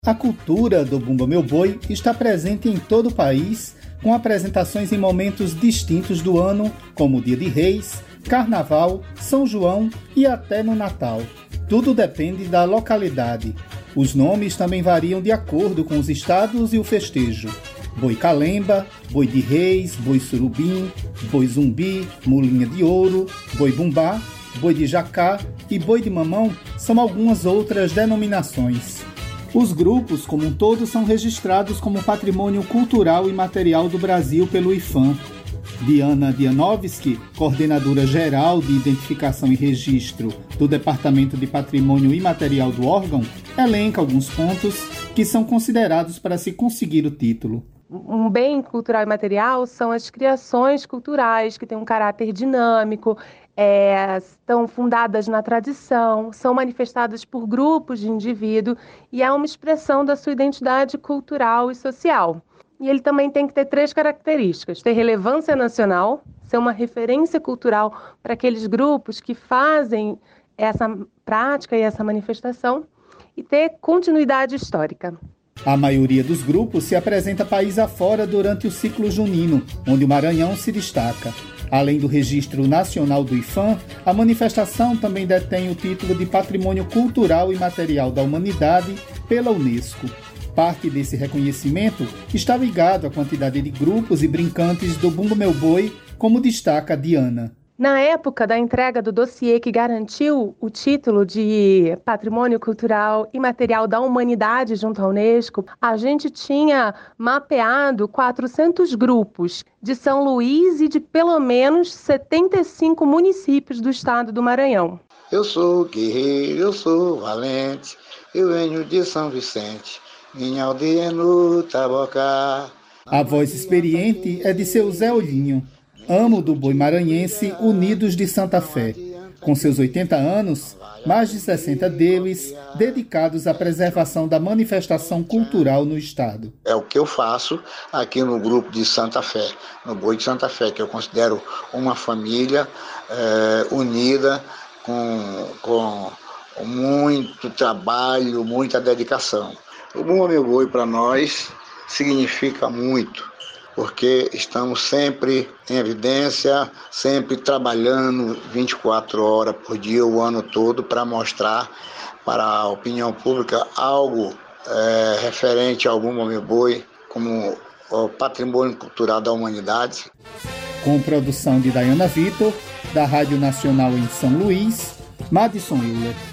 A cultura do Bumba Meu Boi está presente em todo o país, com apresentações em momentos distintos do ano, como o Dia de Reis, Carnaval, São João e até no Natal. Tudo depende da localidade. Os nomes também variam de acordo com os estados e o festejo. Boi Calemba, Boi de Reis, Boi Surubim, Boi Zumbi, Mulinha de Ouro, Boi Bumbá, Boi de Jacá e Boi de Mamão são algumas outras denominações. Os grupos, como um todo, são registrados como Patrimônio Cultural e Material do Brasil pelo IPHAN. Diana Dianovski, coordenadora geral de Identificação e Registro do Departamento de Patrimônio Imaterial do órgão, elenca alguns pontos que são considerados para se conseguir o título. Um bem cultural e material são as criações culturais que têm um caráter dinâmico, estão fundadas na tradição, são manifestadas por grupos de indivíduos e é uma expressão da sua identidade cultural e social. E ele também tem que ter 3 características: ter relevância nacional, ser uma referência cultural para aqueles grupos que fazem essa prática e essa manifestação, e ter continuidade histórica. A maioria dos grupos se apresenta país afora durante o ciclo junino, onde o Maranhão se destaca. Além do registro nacional do IPHAN, a manifestação também detém o título de Patrimônio Cultural e Material da Humanidade pela Unesco. Parte desse reconhecimento está ligado à quantidade de grupos e brincantes do Bumba Meu Boi, como destaca Diana. Na época da entrega do dossiê que garantiu o título de Patrimônio Cultural e Material da Humanidade junto à Unesco, a gente tinha mapeado 400 grupos de São Luís e de pelo menos 75 municípios do estado do Maranhão. Eu sou guerreiro, eu sou valente, eu venho de São Vicente, minha aldeia é no Tabocá. A voz experiente é de seu Zé Olhinho, amo do boi maranhense Unidos de Santa Fé. Com seus 80 anos, mais de 60 deles dedicados à preservação da manifestação cultural no estado. É o que eu faço aqui no grupo de Santa Fé, no Boi de Santa Fé, que eu considero uma família unida com muito trabalho, muita dedicação. O Bumba Meu Boi para nós significa muito, porque estamos sempre em evidência, sempre trabalhando 24 horas por dia, o ano todo, para mostrar para a opinião pública algo referente ao Bumba Meu Boi como o patrimônio cultural da humanidade. Com produção de Dayana Vitor, da Rádio Nacional em São Luís, Madison Euler.